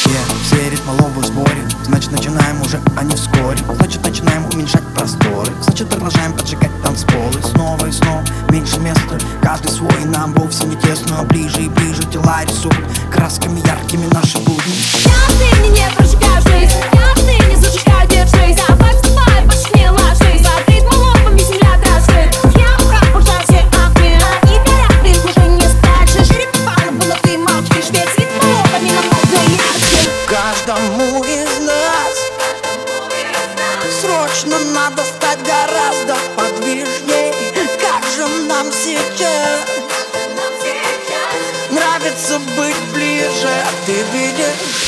Все ритмы ловы в сборе. Значит начинаем уже, а не вскоре. Значит начинаем уменьшать просторы. Значит продолжаем поджигать танцполы. Снова и снова меньше места. Каждый свой, нам вовсе не тесно. Ближе и ближе тела рисуют красками яркими наши будни. Я отныне не прожигаю жизнь, я отныне зажигаю держись. Давай вставай, больше не ложись. Под ритмом лопами земля дрожит. Я как пожар все огни, они горят, их уже не спрячешь. Черепа было, ты молчишь, ведь ритмом лопами намного ярче. Каждому из нас срочно надо стать гораздо подвижней. Как же нам сейчас нравится быть ближе, ты видишь?